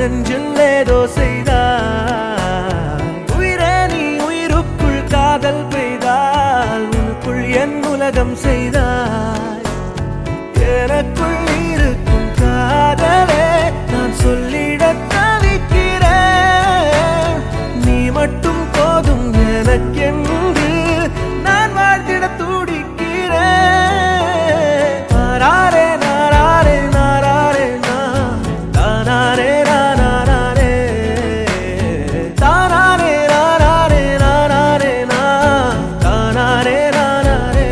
நெஞ்சில் ஏதோ செய்தாய். உயிரே நீ உயிருக்குள் காதல் பெய்தால் உனக்குள் என் உலகம் செய்தாய். எனக்குள் இருக்கும் காதலே நான் சொல்லிட தவிக்கிறேன். நீ மட்டும் போதும் எனக்கென்று நான் வாழ்ந்திட துடிக்கிறேன். நாராரே நாராரே நாராரே நாராரே நாராரே தாராரே நாராரே நாராரே நாராரே நாராரே.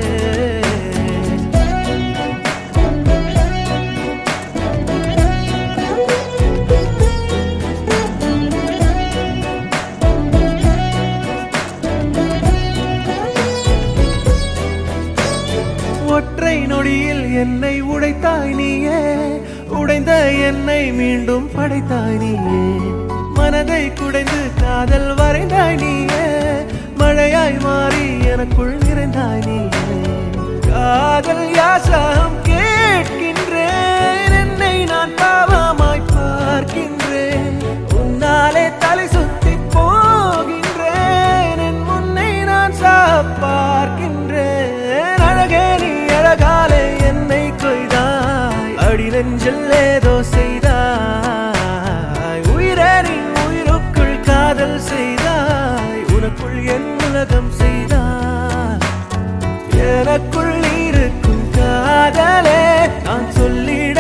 ஒற்றை நொடியில் என்னை உடைத்தாய் நீயே, உடைந்த என்னை மீண்டும் படைத்தாய் நீயே. மனதை குடைந்து காதல் வரைந்தாய் நீயே, மழையாய் மாறி எனக்குள் நிறைந்தாய் நீயே. காதல் யாசகம் கேட்கின்றேன், என்னை நான் பாவமாய் பார்க்கின்றேன். உன்னாலே தலை சுத்தி போகின்றேன், என் முன்னை நான் பார்க்கின்றேன். அழகே நீ அழகாலே என்னை கொய்தாய், அடி நெஞ்சில் ஏதோ செய்தாய். உயிரே நீ உயிருக்குள் காதல் செய்தாய், உனக்குள் என் உலகம் செய்தாய். எனக்குள் இருக்கும் காதலே நான் சொல்லிட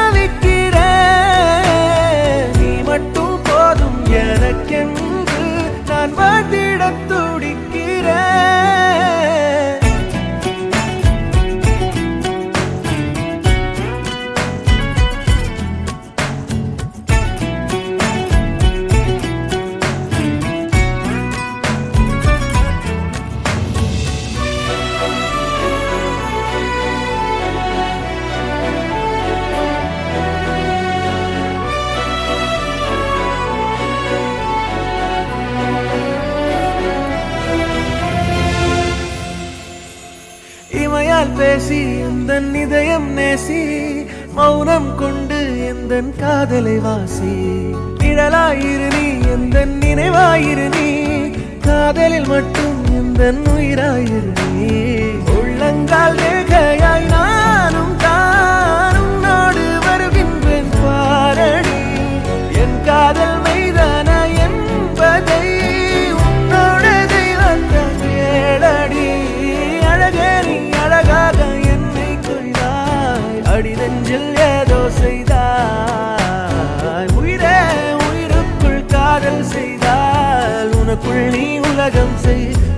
தவிக்கிறேன். நீ மட்டும் போதும் எனக்கென்று நான் வாழ்ந்திட துடிக்கிறேன். இமையால் பேசி எந்தன் இதயம் நேசி, மௌனம் கொண்டு எந்தன் காதலை வாசி. நிழலாயிரு நீ எந்தன் நினைவாயிரு நீ, காதலில் மட்டும் எந்தன் உயிராயிரு நீ. உள்ளங்கால் ரேகையாய் நானும் தானும் நாடு வருகின்றேன் பாரடி. என் காதல் மெய்தானா என்பதை உன்னோட தெய்வத்தான் கேளடி. அழகே நீ அழகாக என்னை கொய்தாய், அடி நெஞ்சில் ஏதோ செய்தாய். உயிரே உயிருக்குள் காதல் செய்தால் உனக்குள் நீ உலகம் செய்.